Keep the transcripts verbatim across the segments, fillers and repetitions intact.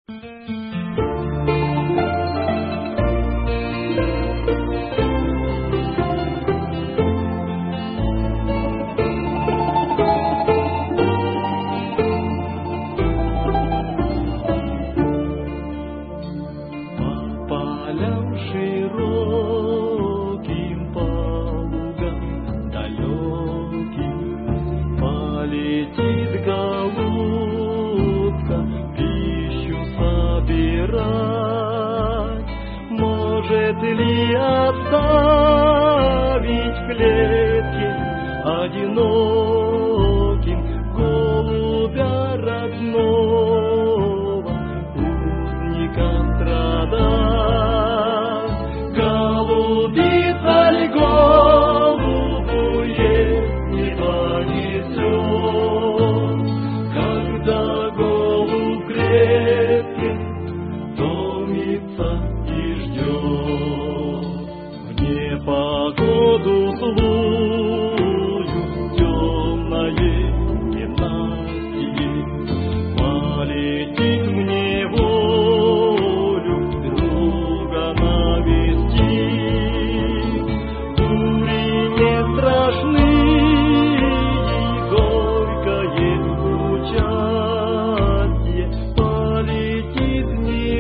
Может ли оставить в клетке одиноким голубя родного, узника страдать? Голубица ль голубу не понесет, когда голубь в клетке томится и ждет в непогоду злую, темное ненастье полетит мне волю друга навестить. Бури не страшны, и горькое участие полетит в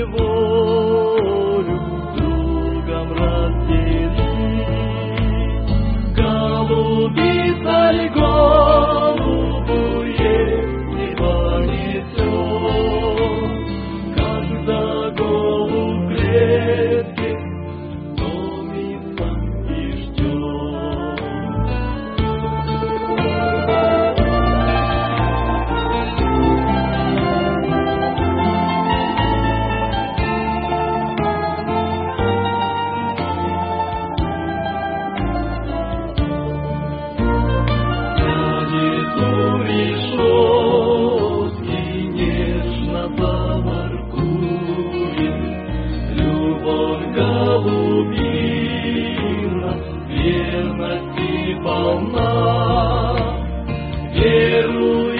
неволю другом разделить. Голубица ль голубу не понесет, когда голубь в клетке томится и ждет. Тянется решетки, нежно заворкует любовь голубина, верности полна. Веру и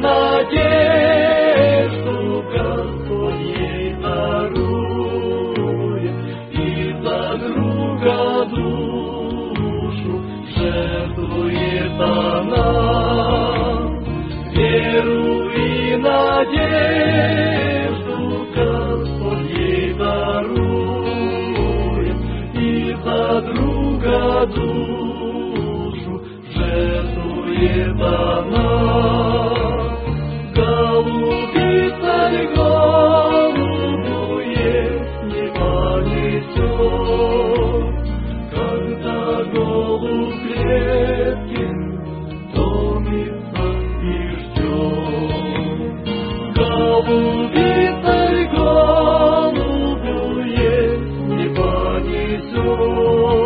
надежду Господь ей дарует, и за друга душу жертвует она. Веру и надежду Господь ей дарует, и за друга душу жертвует она. Голубица ль голубу не понесет, когда голубь в клетке томится и ждет. Голубица ль голубу не понесет,